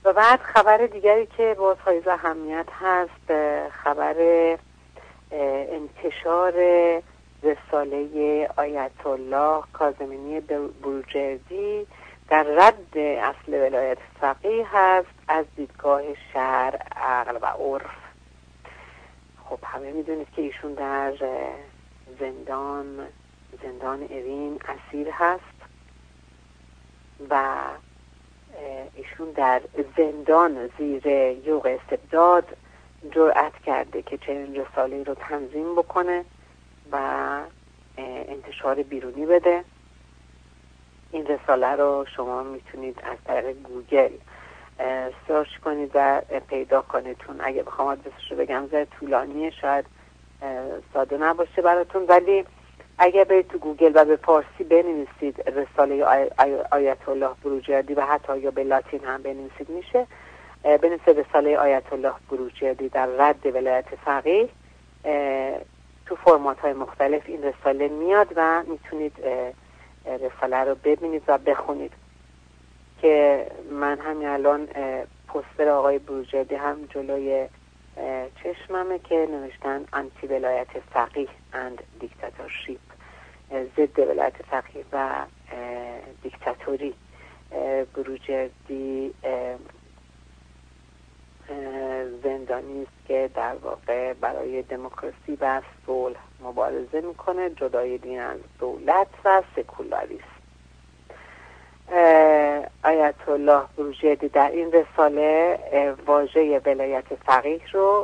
و بعد خبر دیگری که باز حائز اهمیت هست، خبر انتشار رساله آیت الله کاظمی بروجردی در رد اصل ولایت فقیه هست از دیدگاه شرع، عقل و عرف. خب همه میدونید که ایشون در زندان اوین اسیر هست و ایشون در زندان زیر یوغ استبداد جرأت کرده که چنین رساله‌ای رو تنظیم بکنه و انتشار بیرونی بده. این رساله رو شما میتونید از طریق گوگل سرچ کنید و پیدا کنید، چون اگه بخوام آدرسش رو بگم زیاد طولانیه، شاید ساده نباشه براتون، ولی اگه برید تو گوگل و به فارسی بنویسید رساله آیت الله بروجردی و حتی یا به لاتین هم بنویسید میشه، بنویسید رساله آیت الله بروجردی در رد ولایت فقیه، تو فرمات های مختلف این رساله میاد و میتونید رساله رو ببینید و بخونید. که من همین الان پوستر آقای بروجردی هم جلوی چشممه که نوشتن آنتی ولایت فقیه اند دیکتاتورشیپ، ضد ولایت فقیه و دیکتاتوری. بروجردی زندانی است که در واقع برای دموکراسی و صلح مبارزه میکنه، جدای دین از دولت و سکولاریسم. آیت الله بروجردی در این رساله واژه ولایت فقیه رو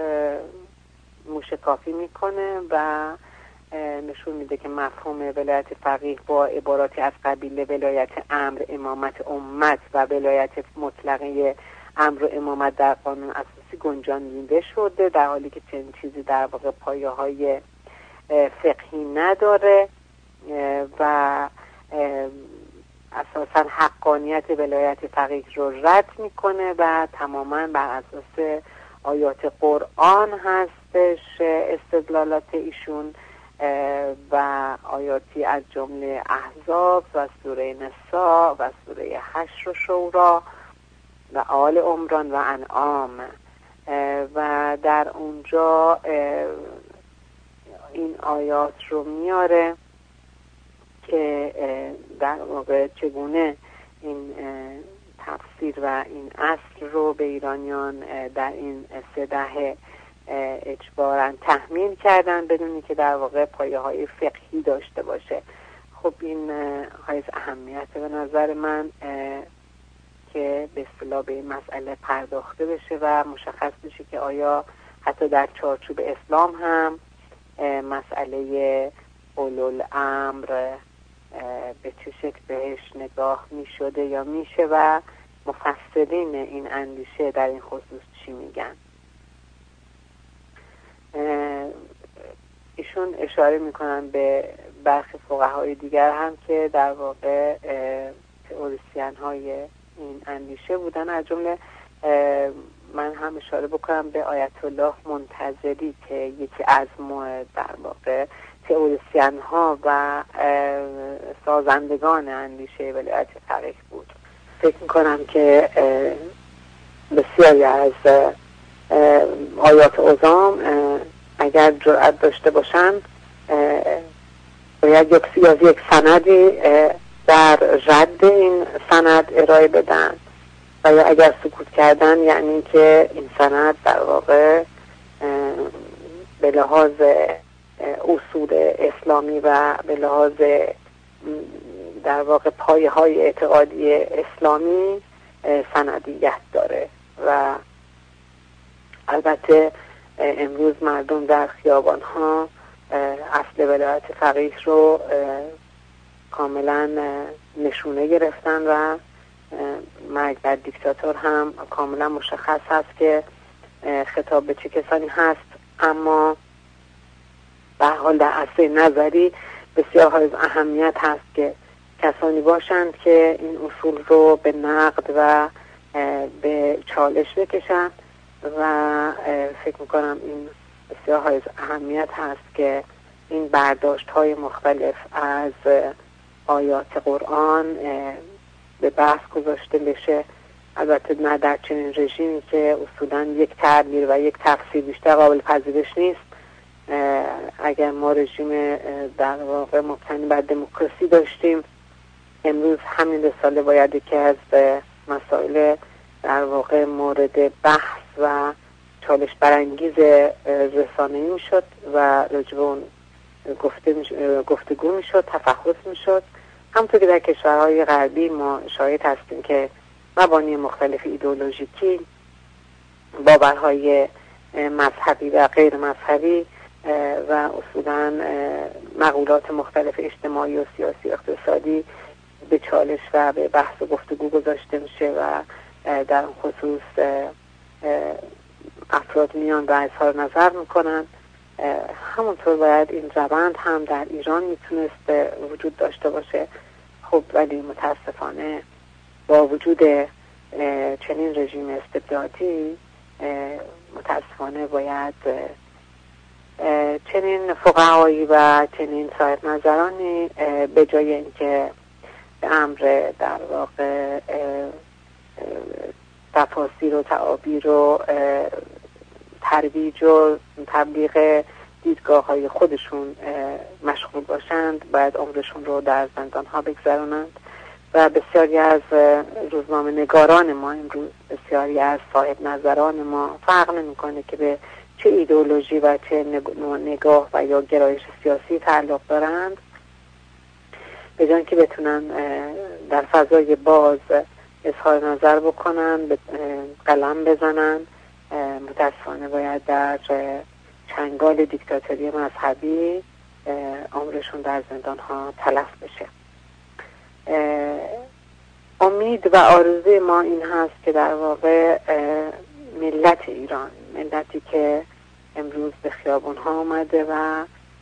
موشکافی میکنه و نشون میده که مفهوم ولایت فقیه با عباراتی از قبیل ولایت امر، امامت امت و ولایت مطلقه امر و امامت در قانون اساسی گنجانیده شده، در حالی که چنین چیزی در واقع پایه های فقهی نداره و اساساً حقانیت ولایت فقیه رو رد میکنه و تماماً بر اساس آیات قرآن هستش استدلالات ایشون و آیاتی از جمله احزاب و سوره نساء و سوره حشر و شورا و آل عمران و انعام، و در اونجا این آیات رو میاره که در واقع چگونه این تفسیر و این اصل رو به ایرانیان در این 3 دهه اجباراً تحمیل کردن بدون که در واقع پایه های فقهی داشته باشه. خب این حائز اهمیت به نظر من که به اصطلاح به این مسئله پرداخته بشه و مشخص بشه که آیا حتی در چارچوب اسلام هم مسئله اولوالامر به چه شکل بهش نگاه می شده یا میشه و مفسرین این اندیشه در این خصوص چی میگن. ایشون اشاره میکنن به برخی فقهای دیگر هم که در واقع تئوریسین های این اندیشه بودن، از جمله من هم اشاره بکنم به آیت الله منتظری که یکی از در واقع تئوریسین ها و سازندگان اندیشه ولایت فقیه بود. فکر میکنم که بسیاری از آیات عظام اگر جرأت داشته باشن باید یک سندی در رد این سند ارائه بدن و یا اگر سکوت کردن یعنی که این سند در واقع به لحاظ اصول اسلامی و به لحاظ در واقع پایه های اعتقادی اسلامی سندیت داره. و البته امروز مردم در خیابان ها اصل ولایت فقیه رو کاملا نشونه گرفتن و مرگ بر دیکتاتور هم کاملا مشخص هست که خطاب به چه کسانی هست، اما به حال در عرصه نظری بسیار حائز اهمیت هست که کسانی باشند که این اصول رو به نقد و به چالش بکشند و فکر میکنم این بسیار حائز اهمیت هست که این برداشت های مختلف از آیات قرآن به بحث گذاشته بشه البته نه در چنین رژیمی که اصولا یک تغییر و یک تفسیر بیشتر قابل پذیرش نیست. اگر ما رژیم در واقع مبتنی بر دموکراسی داشتیم، امروز همین رساله باید یکی از مسائل در واقع مورد بحث و چالش برانگیز رسانه‌ای میشد و راجع به اون گفتگو میشد، تفحص میشد. همونطور که در کشورهای غربی ما شاهد هستیم که مبانی مختلف ایدئولوژیکی، باورهای مذهبی و غیر مذهبی و اصولا مقولات مختلف اجتماعی و سیاسی و اقتصادی به چالش و به بحث و گفتگو گذاشته میشه و در اون خصوص افراد میان و اظهار نظر میکنن. همونطور باید این روند هم در ایران میتونست وجود داشته باشه. خب ولی متاسفانه با وجود چنین رژیم استبدادی متاسفانه باید چنین فقهایی و چنین صاحب نظرانی به جای اینکه به امر در واقع تفاسیر و تعابیر و ترویج و تبلیغ دیدگاه های خودشون مشغول باشند، باید عمرشون رو در زندان ها بگذرونند. و بسیاری از روزنامه نگاران ما امروز، بسیاری از صاحب نظران ما، فرق نمی‌کنه که به چه ایدئولوژی و چه نگاه و یا گرایش سیاسی تعلق دارند، به جای که بتونن در فضای باز اظهار نظر بکنن، قلم بزنن، متاسفانه باید در چنگال دیکتاتوری مذهبی عمرشون در زندان ها تلف بشه. امید و آرزوی ما این هست که در واقع ملت ایران، ملتی که امروز به خیابون ها آمده و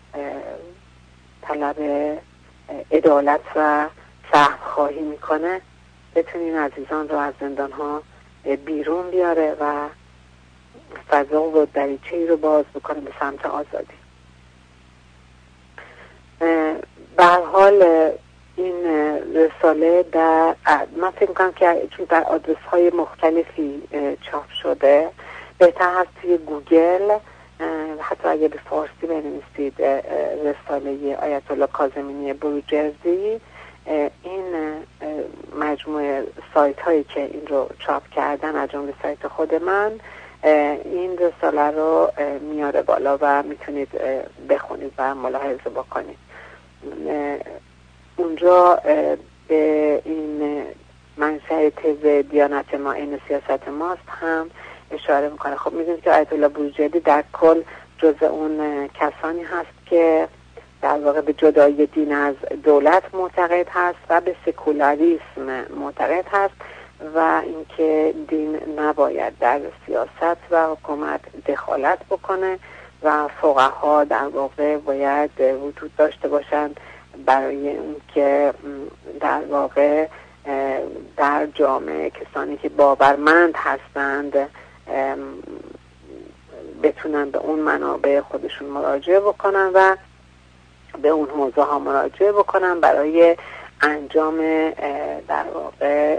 طلب عدالت و سهم خواهی میکنه، بتونین عزیزان رو از زندان ها بیرون بیاره و فضا و دریچه‌ای رو باز بکنه به سمت آزادی. به هر حال این رساله من فکر می‌کنم که چون در آدرس‌های مختلفی چاپ شده، بهتر هست توی گوگل حتی اگه به فارسی بنویسید رساله آیت الله کاظمینی بروجردی، این مجموعه سایت هایی که این رو چاپ کردن از جمله سایت خود من این رساله رو میاره بالا و میتونید بخونید و ملاحظه بکنید. اونجا به این منشأ تز دیانت ما این سیاست ماست هم اشاره میکنه. خب میدونید که آیت الله بروجردی در کل جزء اون کسانی هست که در واقع به جدایی دین از دولت معتقد هست و به سکولاریسم معتقد هست و اینکه دین نباید در سیاست و حکومت دخالت بکنه و فقها در واقع باید وجود داشته باشند برای اینکه در واقع در جامعه کسانی که باورمند هستند بتونن به اون منابع خودشون مراجعه بکنن و به اون حوزه ها مراجعه بکنن برای انجام در واقع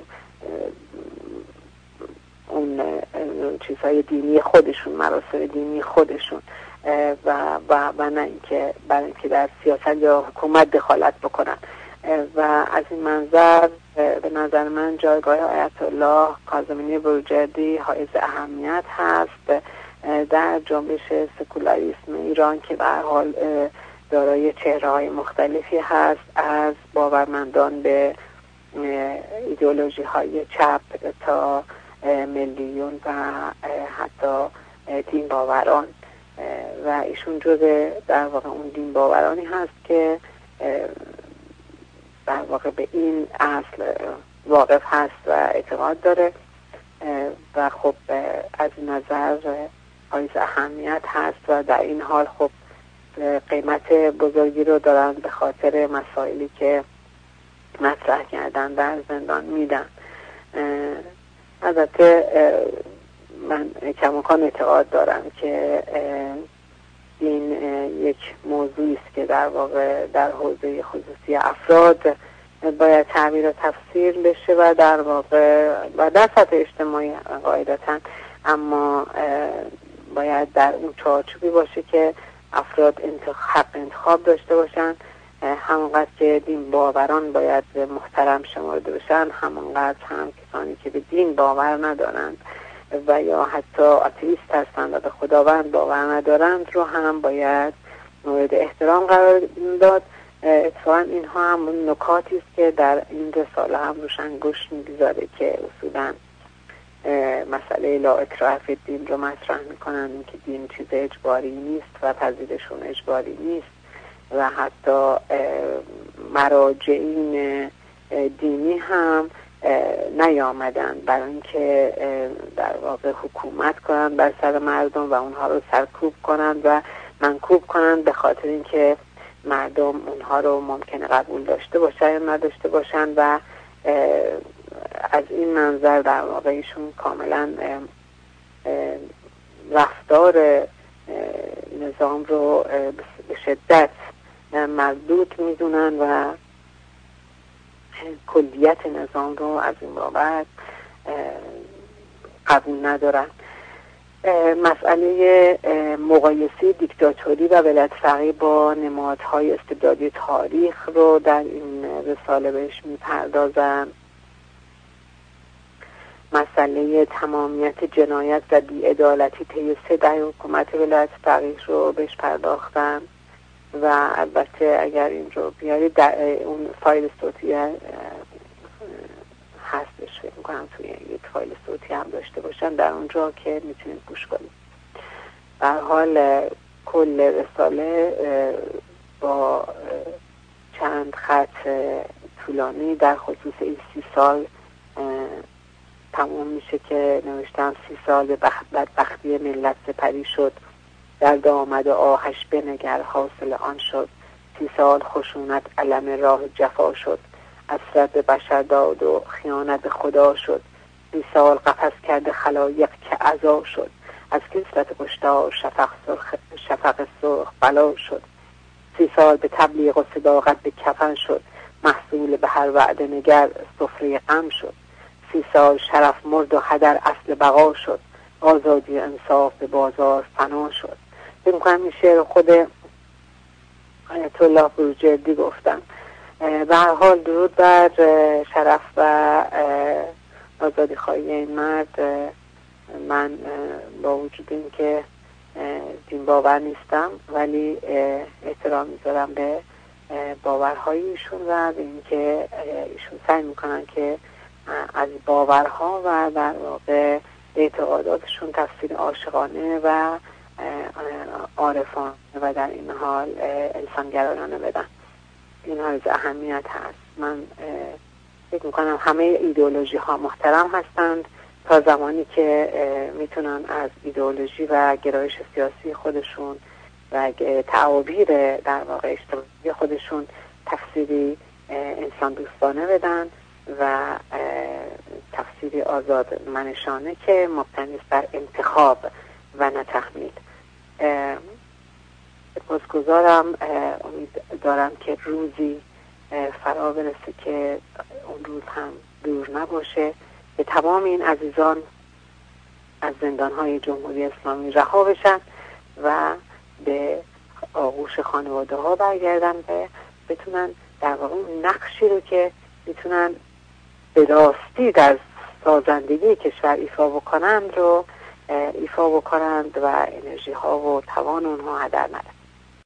اون چیزهای دینی خودشون، مراسم دینی خودشون و نه اینکه برای اینکه در سیاست یا حکومت دخالت بکنن. و از این منظر به نظر من جایگاه آیت الله کاظمینی بروجردی حائز اهمیت هست در جنبش سکولاریسم ایران که به هر حال دارای چهره‌های مختلفی هست، از باورمندان به ایدئولوژی های چپ تا ملیون و حتی دین باوران و ایشون جز در واقع اون دین باورانی هست که در واقع به این اصل واقف هست و اعتقاد داره و خب از این نظر حائز اهمیت هست و در این حال خب قیمت بزرگی رو دارن به خاطر مسائلی که مطرح کردن در زندان میدن. البته من کماکان اعتقاد دارم که این یک موضوعی است که در واقع در حوزه خصوصی افراد باید تعبیر و تفسیر بشه و در واقع و در سطح اجتماعی قاعدتاً، اما باید در اون چارچوبی باشه که افراد حق انتخاب داشته باشن. همانقدر که دین باوران باید محترم شمرده بشن، همانقدر هم کسانی که به دین باور ندارند و یا حتی آتئیست هستند و به خداوند باور ندارند رو هم باید مورد احترام قرار داد. اتفاقا اینها هم نکاتی است که در این رساله هم روش انگشت می‌گذاره که اصولاً مسئله لا اکراه فی الدین رو مطرح میکنن، اینکه دین چیز اجباری نیست و پذیرشون اجباری نیست و حتی مراجعین دینی هم نیامدن برای اینکه در واقع حکومت کنن بر سر مردم و اونها رو سرکوب کنن و منکوب کنن، به خاطر اینکه مردم اونها رو ممکنه قبول داشته باشن یا نداشته باشن و از این منظر در واقع ایشون کاملا رفتار نظام رو به شدت مردود میدونن و کلیت نظام رو از این بابت قبول ندارن. مسئله مقایسه دیکتاتوری و ولایت فقیه با نمادهای استبدادی تاریخ رو در این رساله بهش میپردازن. مسئله تمامیت جنایت و بی‌عدالتی طی 3 دهه حکومت ولایت فقیه رو بهش پرداختن و البته اگر این رو بیارید در اون فایل صوتی هستش، فکر می‌کنم توی یک فایل صوتی هم داشته باشن در اونجا که میتونید گوش کنید. به هر حال کل رساله با چند خط طولانی در خصوص این 30 سال تمام میشه که نوشتم 30 سال به بدبختی ملت سپری شد، در دامد آهش بنگر حاصل آن شد. 30 سال خشونت علم راه جفا شد، حسرت به بشر داد و خیانت به خدا شد. 30 سال قفس کرده خلایق که عزا شد، از کثرت کشتار شفق سرخ بلا شد. 30 سال به تبلیغ و صداقت به کفن شد، محصول به هر وعده نگر سفره غم شد. 30 سال شرف مرد و هدر اصل بقا شد، آزادی و انصاف به بازار فنا شد. فکر می‌کنم این شعر خود آیت الله بروجردی گفتن. به هر حال درود بر شرف و آزادی خواهی این مرد. من با وجود این که دین باور نیستم ولی احترام میذارم به باورهای ایشون و به اینکه ایشون سعی میکنن که از باورها و در واقع اعتقاداتشون تفسیر عاشقانه و عارفانه و در این حال انسانگرایانه بدن. این از اهمیت هست. من فکر میکنم همه ایدئولوژی ها محترم هستند تا زمانی که میتونن از ایدئولوژی و گرایش سیاسی خودشون و تعابیر در واقع اجتماعی خودشون تفسیری انسان دوستانه بدن و تفسیری آزاد منشانه که مبتنی است بر انتخاب و نه تحمیل. سپاسگزارم. امید دارم که روزی فرا برسه که اون روز هم دور نباشه که تمام این عزیزان از زندانهای جمهوری اسلامی رها بشن و به آغوش خانواده ها برگردن و بتونن در واقع نقشی رو که میتونن به راستی در سازندگی کشور ایفا بکنند رو ایفا بکنند و انرژی ها و توان اونها هدر نره.